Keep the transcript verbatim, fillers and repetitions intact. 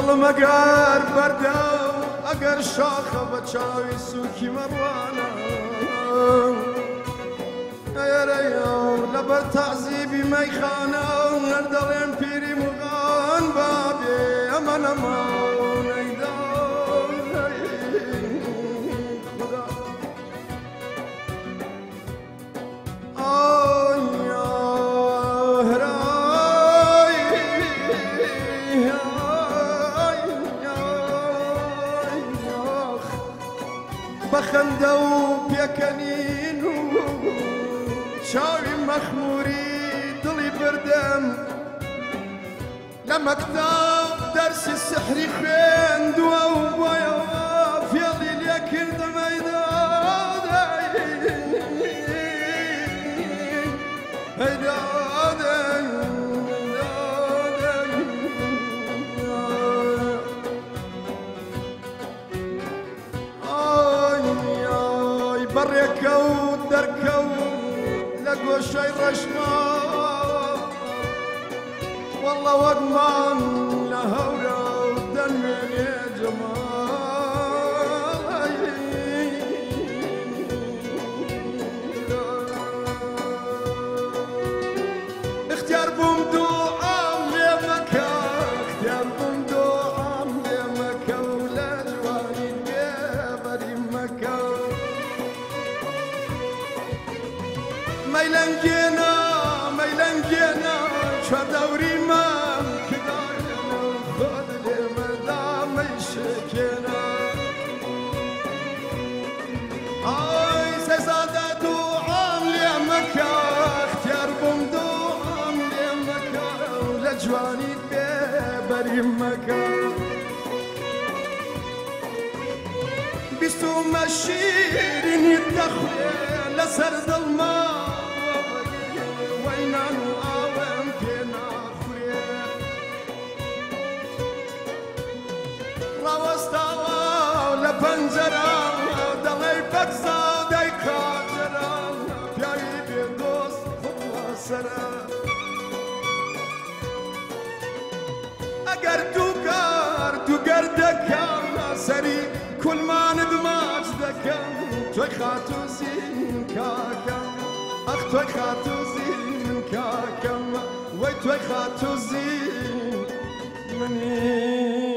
دڵم ئەگەر بەردە و ئەگەر شاخە بە چاوی سووکی مەڕوانە ئەرەیە لەبەر تەعزیبی مەیخانە هەر دەڵێن پیری موغان بابێ ئەمە نەماون ئەیدا خدا بەخەندە و پێکەنین و چاوی مەخموری دڵی بردەم لە مەکتەب دەرسی سحری خوێندووە و بۆیەوە فێڵی لێ کردم ئەیدا ئەیدا بەڕێکە و دەرکە و لە گۆشەی ڕەشما وەڵڵە وەگمان لە هەورە و دەنوێنێ جەمال اختیار بووم دوعام لێ مەکە اختیار بووم دوعام لێ مەکە و لە جوانی بێبەری مەکە مەیلەنگێنە مەیلەنگێنە چوەردەوری مام کدایەنە خۆت لێمەدا مەیشکێنە ئای سەزادە دوعام لێ مەکە اختیار بووم دوعام لێ مەکە و لە جوانیت بێبەری مەکە بیستومە شیرینیت دەخوێ لەسەر دڵما وەینان و ئاوەم پێ ناخورێ ڕاوەستاوە لە پەنجەرە دەڵێی بەکسا دەی کاجەرە پیاوی بێدۆست خۆڵە سەرە ئەگەر دووگەر دووگەر دەکەم سەری کولمانت ماچ دەکەم تۆی خاتوزین کاکەم ئەخ تۆی خاتوزین کاکەم وەی تۆی خاتوزین منی